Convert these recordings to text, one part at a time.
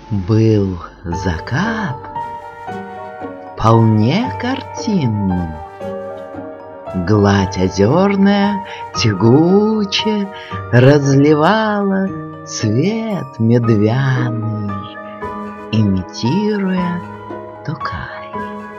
Был закат вполне картинным. Гладь озерная тягуче разливала цвет медвяный, имитируя Токай.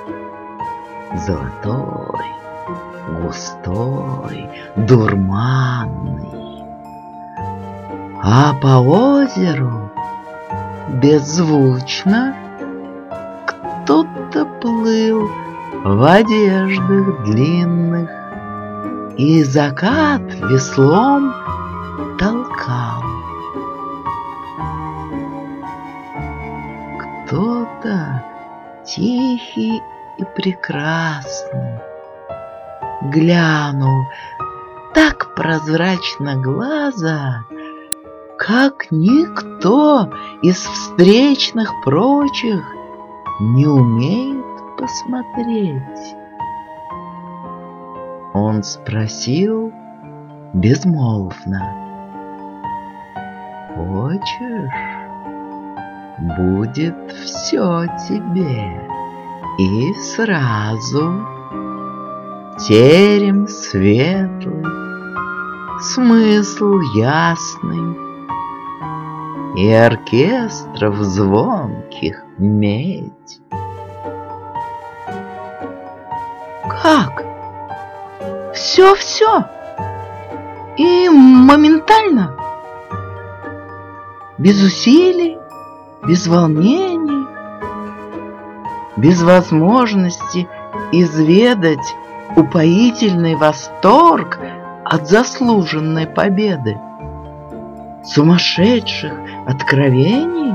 Золотой, густой, дурманный. А по озеру беззвучно кто-то плыл в одеждах длинных, и закат веслом толкал. Кто-то тихий и прекрасный глянул так прозрачно глаза, как никто из встречных прочих не умеет посмотреть. Он спросил безмолвно: «Хочешь, будет все тебе и сразу. Терем светлый, смысл ясный и оркестров звонких медь». «Как? Все-все? И моментально? Без усилий, без волнений, без возможности изведать упоительный восторг от заслуженной победы, сумасшедших откровений?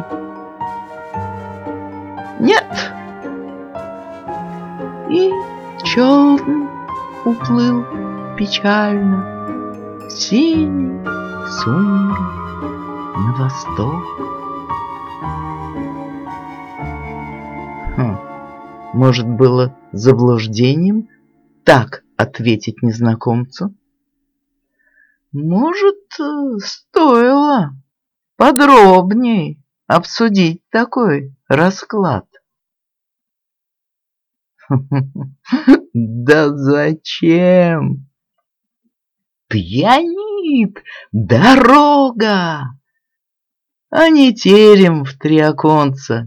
Нет!» И челн уплыл печально в синий сумрак на восток. Может, было заблуждением так ответить незнакомцу? Может, стоило подробней обсудить такой расклад? Да зачем? Пьянит дорога, а не терем в три оконца.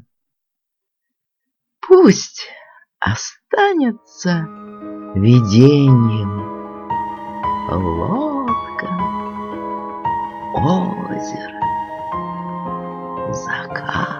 Пусть останется видением лодка, озеро, закат.